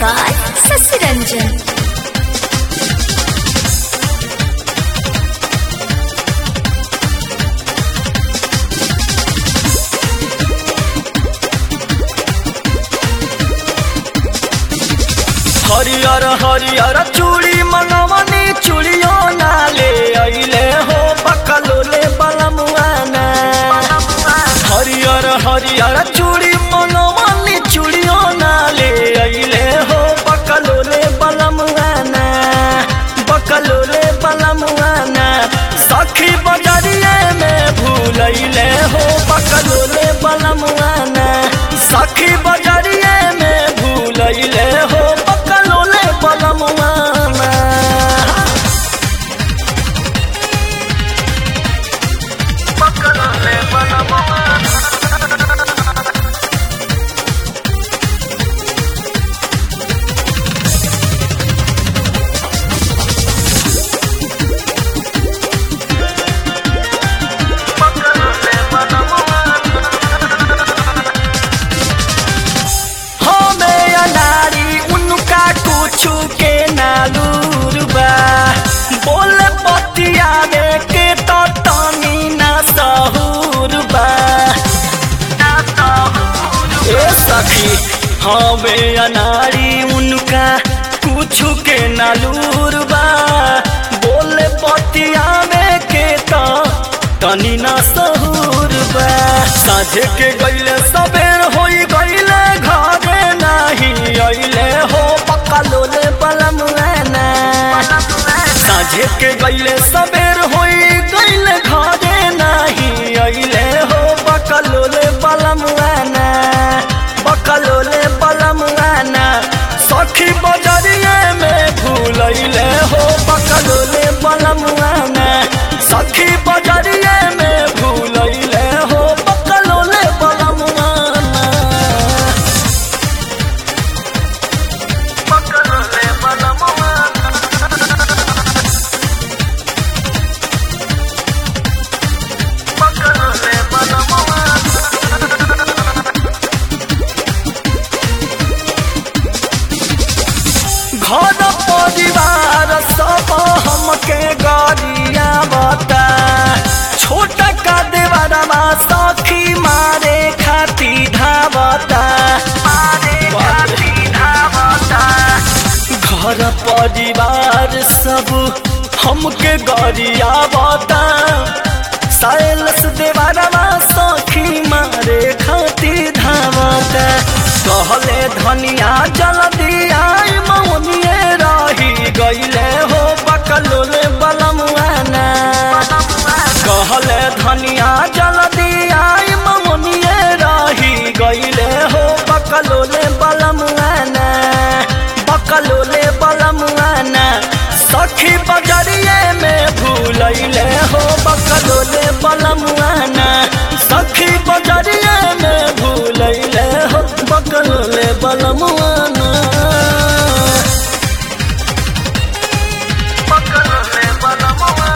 by Sasi Ranjan. हरियर हरियर चूड़ी मनवनी चूड़ियो नाले अइले हो बकलोले बलमुआना। हरियर हरियर चूड़ी मनवनी चूड़ियो नाले अइले हो बकलोले बलमुआना। बकलोले बलमुआना सखी बजरिए में भूलैले हो बकलोले बलमुआना। सखी बजरिए में भूलैले हो बकलोले बलमुआना। बकलोले बलमुआना। के नालूर बा बोले पतिया में के तो तनी ना सहूर बा। ए सखी हमें अनारी उनका कुछ के नालूर बा बोले पतिया में के तो तनी ना सहूर बा। साझे के गईले सबेर होई गईले घरे नहीं अइले हो बकलोले बलमुआना। साझे के गईले सबेर होई गईले घरे नहीं अइले हो बकलोले बलमुआना। बकलोले बलमुआना सखी बजरिए में भूलैले हो बकलोले बलमुआना। सखी बजरिए में भूलैले हो बकलोले बलमुआना। बकलोले बलमुआना। बकलोले बलमुआना। घर परिवार सब हमके गरिया बता छोट का देवरवा सखी मारे खाती धावता। घर परिवार सब हमके गरिया बता साइलस देवरवा सखी मारे खाती धावता। कहले धनिया जल्दी आई मौनिए रही गईले हो बकलोले बलमुआना। कहले धनिया जल्दी आई मौनिए रही गईले हो बकलोले बलमुआना। बकलोले बलमुआना सखी बजरिए में भूलैले हो बकलोले बलमुआना। सखी बजरिए में भूलैले हो बकलोले बलमुआना। बकलोले बलमुआना।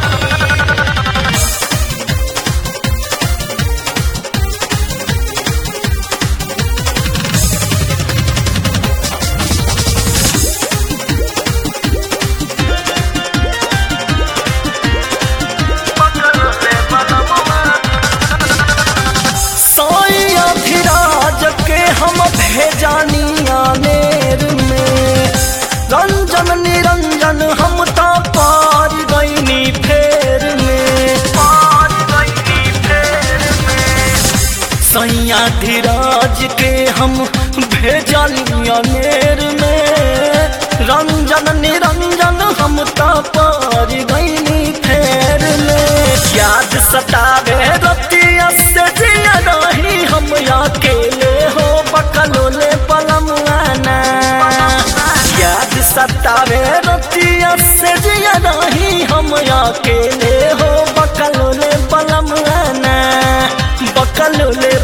हम भेजानिया मेर में रंजन निरंजन हम तो पार गईनी फेर में। सैया धीराज के हम भेजानिया मेर में रंजन निरंजन हम तो पार गईनी फेर में। याद सतावे रतिया से जिया रही हम अकेले हो बकलोले बलमुआना। याद सतावे रतिया से जिया रही हम अकेले हो बकलोले बलमुआना। बकलोले